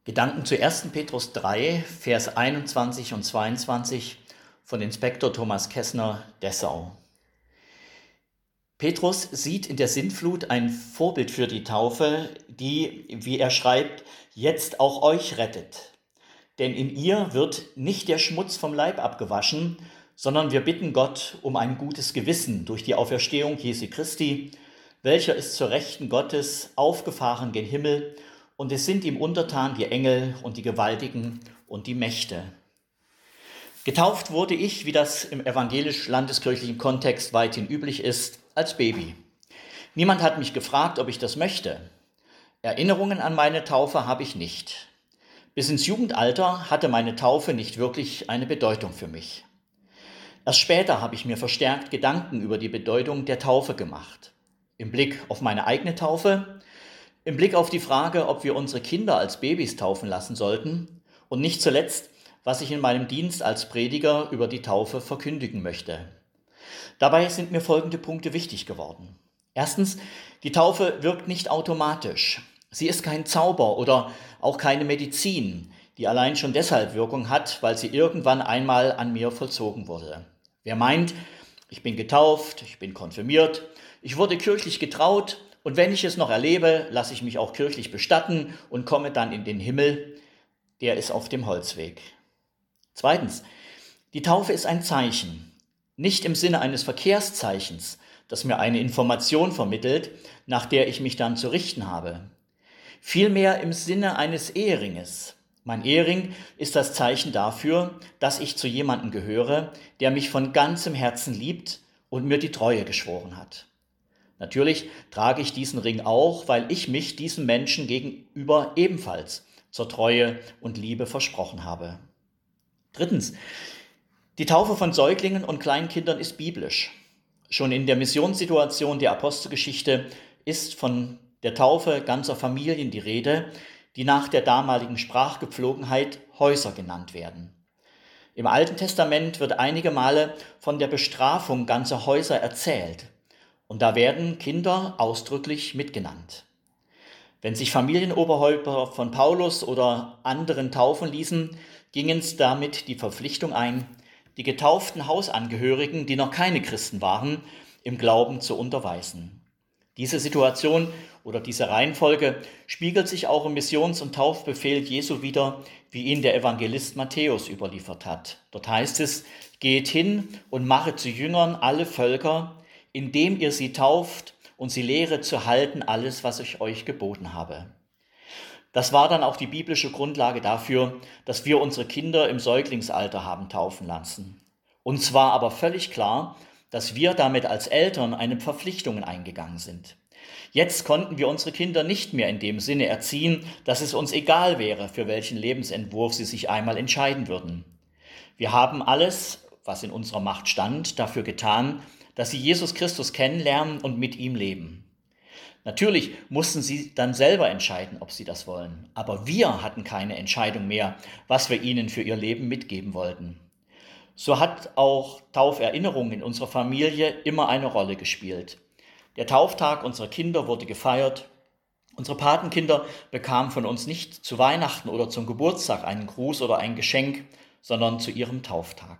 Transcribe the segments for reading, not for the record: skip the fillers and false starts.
Gedanken zu 1. Petrus 3, Vers 21 und 22 von Inspektor Thomas Kessner, Dessau. Petrus sieht in der Sintflut ein Vorbild für die Taufe, die, wie er schreibt, jetzt auch euch rettet. Denn in ihr wird nicht der Schmutz vom Leib abgewaschen, sondern wir bitten Gott um ein gutes Gewissen durch die Auferstehung Jesu Christi, welcher ist zur Rechten Gottes aufgefahren gen Himmel, und es sind ihm untertan die Engel und die Gewaltigen und die Mächte. Getauft wurde ich, wie das im evangelisch-landeskirchlichen Kontext weithin üblich ist, als Baby. Niemand hat mich gefragt, ob ich das möchte. Erinnerungen an meine Taufe habe ich nicht. Bis ins Jugendalter hatte meine Taufe nicht wirklich eine Bedeutung für mich. Erst später habe ich mir verstärkt Gedanken über die Bedeutung der Taufe gemacht. Im Blick auf meine eigene Taufe, im Blick auf die Frage, ob wir unsere Kinder als Babys taufen lassen sollten und nicht zuletzt, was ich in meinem Dienst als Prediger über die Taufe verkündigen möchte. Dabei sind mir folgende Punkte wichtig geworden. Erstens, die Taufe wirkt nicht automatisch. Sie ist kein Zauber oder auch keine Medizin, die allein schon deshalb Wirkung hat, weil sie irgendwann einmal an mir vollzogen wurde. Wer meint, ich bin getauft, ich bin konfirmiert, ich wurde kirchlich getraut und wenn ich es noch erlebe, lasse ich mich auch kirchlich bestatten und komme dann in den Himmel, der ist auf dem Holzweg. Zweitens, die Taufe ist ein Zeichen, nicht im Sinne eines Verkehrszeichens, das mir eine Information vermittelt, nach der ich mich dann zu richten habe. Vielmehr im Sinne eines Eheringes. Mein Ehering ist das Zeichen dafür, dass ich zu jemandem gehöre, der mich von ganzem Herzen liebt und mir die Treue geschworen hat. Natürlich trage ich diesen Ring auch, weil ich mich diesem Menschen gegenüber ebenfalls zur Treue und Liebe versprochen habe. Drittens, die Taufe von Säuglingen und Kleinkindern ist biblisch. Schon in der Missionssituation der Apostelgeschichte ist von der Taufe ganzer Familien die Rede, die nach der damaligen Sprachgepflogenheit Häuser genannt werden. Im Alten Testament wird einige Male von der Bestrafung ganzer Häuser erzählt. Und da werden Kinder ausdrücklich mitgenannt. Wenn sich Familienoberhäupter von Paulus oder anderen taufen ließen, gingen es damit die Verpflichtung ein, die getauften Hausangehörigen, die noch keine Christen waren, im Glauben zu unterweisen. Diese Situation oder diese Reihenfolge spiegelt sich auch im Missions- und Taufbefehl Jesu wider, wie ihn der Evangelist Matthäus überliefert hat. Dort heißt es, geht hin und machet zu Jüngern alle Völker, indem ihr sie tauft und sie lehret zu halten alles, was ich euch geboten habe. Das war dann auch die biblische Grundlage dafür, dass wir unsere Kinder im Säuglingsalter haben taufen lassen. Uns war aber völlig klar, dass wir damit als Eltern eine Verpflichtungen eingegangen sind. Jetzt konnten wir unsere Kinder nicht mehr in dem Sinne erziehen, dass es uns egal wäre, für welchen Lebensentwurf sie sich einmal entscheiden würden. Wir haben alles, was in unserer Macht stand, dafür getan, dass sie Jesus Christus kennenlernen und mit ihm leben. Natürlich mussten sie dann selber entscheiden, ob sie das wollen. Aber wir hatten keine Entscheidung mehr, was wir ihnen für ihr Leben mitgeben wollten. So hat auch Tauferinnerung in unserer Familie immer eine Rolle gespielt. Der Tauftag unserer Kinder wurde gefeiert. Unsere Patenkinder bekamen von uns nicht zu Weihnachten oder zum Geburtstag einen Gruß oder ein Geschenk, sondern zu ihrem Tauftag.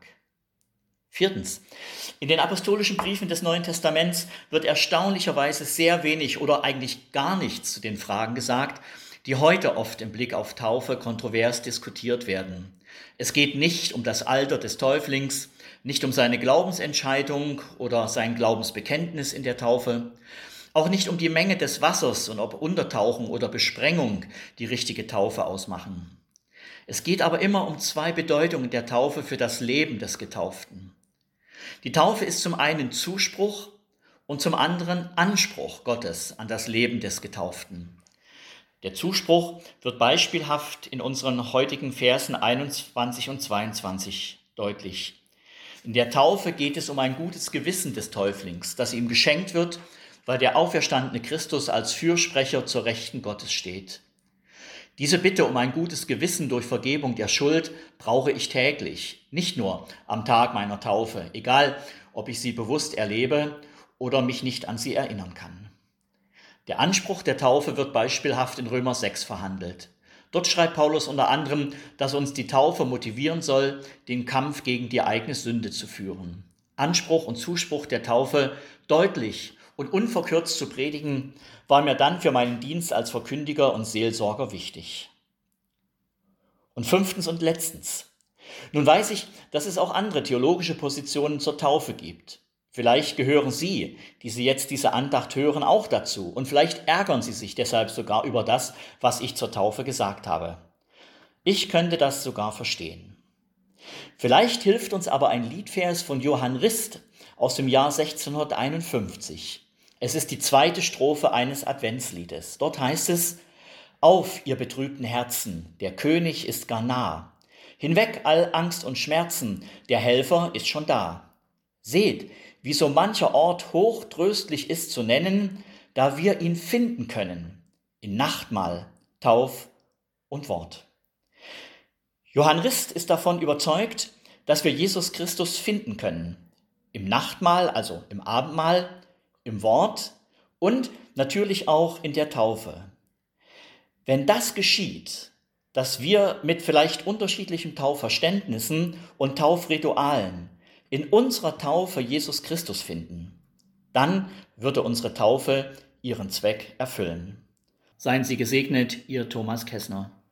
Viertens, in den apostolischen Briefen des Neuen Testaments wird erstaunlicherweise sehr wenig oder eigentlich gar nichts zu den Fragen gesagt, die heute oft im Blick auf Taufe kontrovers diskutiert werden. Es geht nicht um das Alter des Täuflings, nicht um seine Glaubensentscheidung oder sein Glaubensbekenntnis in der Taufe, auch nicht um die Menge des Wassers und ob Untertauchen oder Besprengung die richtige Taufe ausmachen. Es geht aber immer um zwei Bedeutungen der Taufe für das Leben des Getauften. Die Taufe ist zum einen Zuspruch und zum anderen Anspruch Gottes an das Leben des Getauften. Der Zuspruch wird beispielhaft in unseren heutigen Versen 21 und 22 deutlich. In der Taufe geht es um ein gutes Gewissen des Täuflings, das ihm geschenkt wird, weil der auferstandene Christus als Fürsprecher zur Rechten Gottes steht. Diese Bitte um ein gutes Gewissen durch Vergebung der Schuld brauche ich täglich, nicht nur am Tag meiner Taufe, egal ob ich sie bewusst erlebe oder mich nicht an sie erinnern kann. Der Anspruch der Taufe wird beispielhaft in Römer 6 verhandelt. Dort schreibt Paulus unter anderem, dass uns die Taufe motivieren soll, den Kampf gegen die eigene Sünde zu führen. Anspruch und Zuspruch der Taufe deutlich und unverkürzt zu predigen, war mir dann für meinen Dienst als Verkündiger und Seelsorger wichtig. Und fünftens und letztens. Nun weiß ich, dass es auch andere theologische Positionen zur Taufe gibt. Vielleicht gehören Sie, die Sie jetzt diese Andacht hören, auch dazu und vielleicht ärgern Sie sich deshalb sogar über das, was ich zur Taufe gesagt habe. Ich könnte das sogar verstehen. Vielleicht hilft uns aber ein Liedvers von Johann Rist aus dem Jahr 1651. Es ist die zweite Strophe eines Adventsliedes. Dort heißt es: Auf, ihr betrübten Herzen, der König ist gar nah. Hinweg all Angst und Schmerzen, der Helfer ist schon da. Seht, wie so mancher Ort hochtröstlich ist zu nennen, da wir ihn finden können, in Nachtmahl, Tauf und Wort. Johann Rist ist davon überzeugt, dass wir Jesus Christus finden können. Im Nachtmahl, also im Abendmahl, im Wort und natürlich auch in der Taufe. Wenn das geschieht, dass wir mit vielleicht unterschiedlichen Taufverständnissen und Taufritualen in unserer Taufe Jesus Christus finden, dann würde unsere Taufe ihren Zweck erfüllen. Seien Sie gesegnet, Ihr Thomas Kessner.